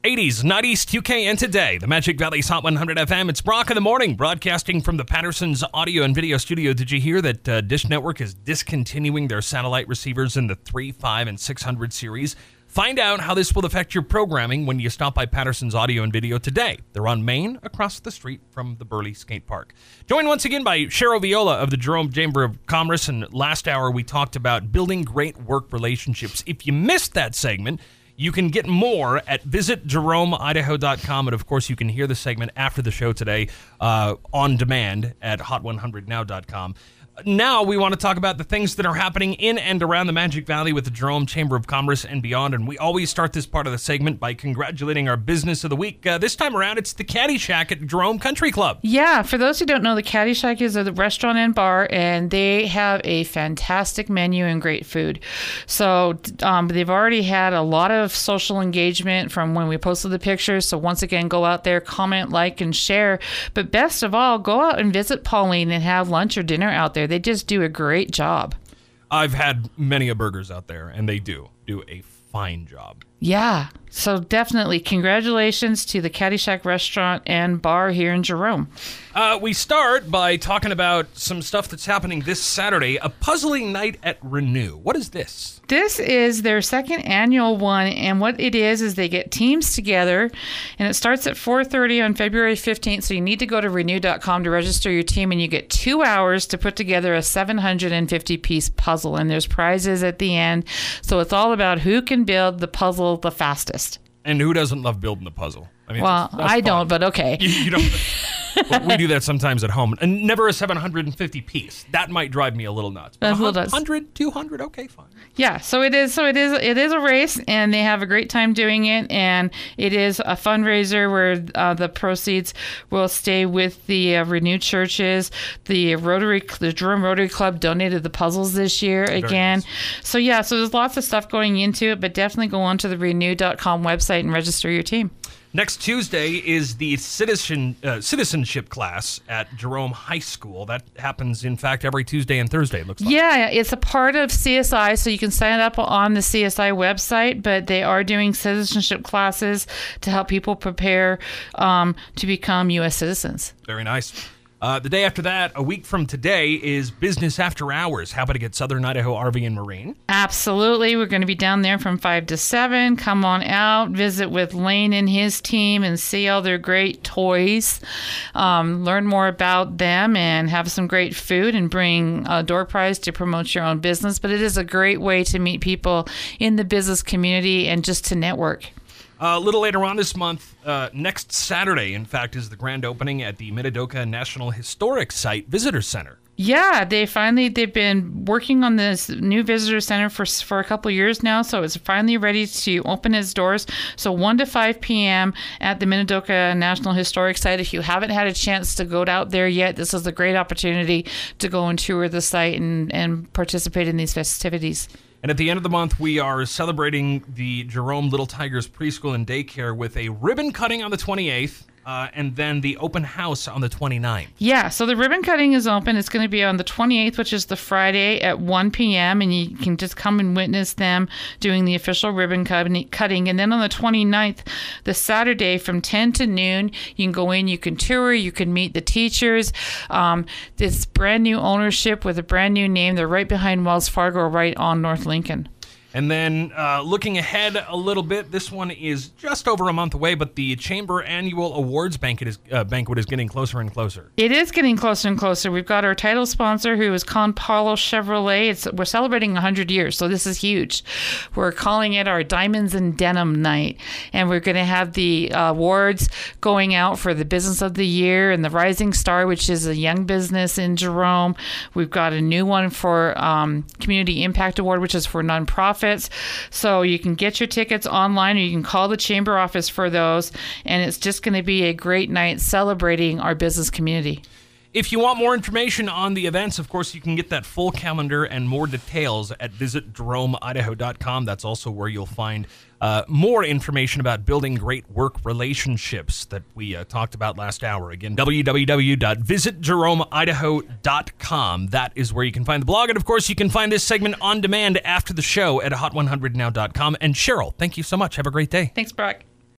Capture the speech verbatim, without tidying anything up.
eighties, nineties, Q K, and today, the Magic Valley's Hot one hundred F M. It's Brock in the morning, broadcasting from the Patterson's audio and video studio. Did you hear that uh, Dish Network is discontinuing their satellite receivers in the three, five, and six hundred series? Find out how this will affect your programming when you stop by Patterson's audio and video today. They're on Main, across the street from the Burley Skate Park. Joined once again by Cheryl Viola of the Jerome Chamber of Commerce, and last hour we talked about building great work relationships. If you missed that segment, you can get more at visit jerome idaho dot com, and of course you can hear the segment after the show today uh, on demand at hot one hundred now dot com. Now we want to talk about the things that are happening in and around the Magic Valley with the Jerome Chamber of Commerce and beyond, and we always start this part of the segment by congratulating our business of the week. Uh, this time around, it's the Caddy Shack at Jerome Country Club. Yeah, for those who don't know, the Caddy Shack is a restaurant and bar, and they have a fantastic menu and great food. So um, they've already had a lot of social engagement from when we posted the pictures, so once again, go out there, comment, like, and share. But best of all, go out and visit Pauline and have lunch or dinner out there. They just do a great job. I've had many a burgers out there, and they do do a fine job. Yeah, so definitely congratulations to the Caddy Shack restaurant and bar here in Jerome. Uh, we start by talking about some stuff that's happening this Saturday, a puzzling night at Renew. What is this? This is their second annual one, and what it is is they get teams together, and it starts at four thirty on February fifteenth, so you need to go to renew dot com to register your team, and you get two hours to put together a seven hundred fifty piece puzzle, and there's prizes at the end, so it's all about who can build the puzzle the fastest. And who doesn't love building the puzzle? I mean, well, that's, that's I fun. don't, but okay. You, you don't. Well, we do that sometimes at home. And never a seven hundred fifty piece. That might drive me a little nuts. But one hundred, two hundred, okay, fine. Yeah, so it is so it is it is a race, and they have a great time doing it, and it is a fundraiser where uh, the proceeds will stay with the uh, Renewed Churches. The Rotary the Jerome Rotary Club donated the puzzles this year Very again. nice. So yeah, so there's lots of stuff going into it, but definitely go on to the renew dot com website and register your team. Next Tuesday is the citizen uh, citizenship class at Jerome High School. That happens, in fact, every Tuesday and Thursday, it looks like. Yeah, it's a part of C S I, so you can sign up on the C S I website, but they are doing citizenship classes to help people prepare um, to become U S citizens. Very nice. Uh, the day after that, a week from today, is Business After Hours. How about to get Southern Idaho R V and Marine? Absolutely. We're going to be down there from five to seven. Come on out, visit with Lane and his team and see all their great toys. Um, learn more about them and have some great food and bring a door prize to promote your own business. But it is a great way to meet people in the business community and just to network. Uh, a little later on this month, uh, next Saturday, in fact, is the grand opening at the Minidoka National Historic Site Visitor Center. Yeah, they finally, they've been working on this new visitor center for for a couple of years now, so it's finally ready to open its doors. So one to five p.m. at the Minidoka National Historic Site. If you haven't had a chance to go out there yet, this is a great opportunity to go and tour the site and, and participate in these festivities. And at the end of the month, we are celebrating the Jerome Little Tigers Preschool and Daycare with a ribbon cutting on the twenty-eighth, uh, and then the open house on the twenty-ninth. Yeah, so the ribbon cutting is open. It's going to be on the twenty-eighth, which is the Friday at one p.m., and you can just come and witness them doing the official ribbon cutting. And then on the twenty-ninth, the Saturday from ten to noon, you can go in, you can tour, you can meet the teachers. Um, this brand new ownership with a brand new name. They're right behind Wells Fargo, right on North Lincoln. And then uh, looking ahead a little bit, this one is just over a month away, but the Chamber Annual Awards banquet is, uh, banquet is getting closer and closer. It is getting closer and closer. We've got our title sponsor, who is Con Paulo Chevrolet. It's, we're celebrating one hundred years, so this is huge. We're calling it our Diamonds and Denim Night, and we're going to have the uh, awards going out for the Business of the Year and the Rising Star, which is a young business in Jerome. We've got a new one for um, Community Impact Award, which is for nonprofits. So you can get your tickets online, or you can call the chamber office for those, and it's just going to be a great night celebrating our business community. If you want more information on the events, of course, you can get that full calendar and more details at visit jerome idaho dot com. That's also where you'll find uh, more information about building great work relationships that we uh, talked about last hour. Again, w w w dot visit jerome idaho dot com. That is where you can find the blog. And, of course, you can find this segment on demand after the show at hot one hundred now dot com. And, Cheryl, thank you so much. Have a great day. Thanks, Brock.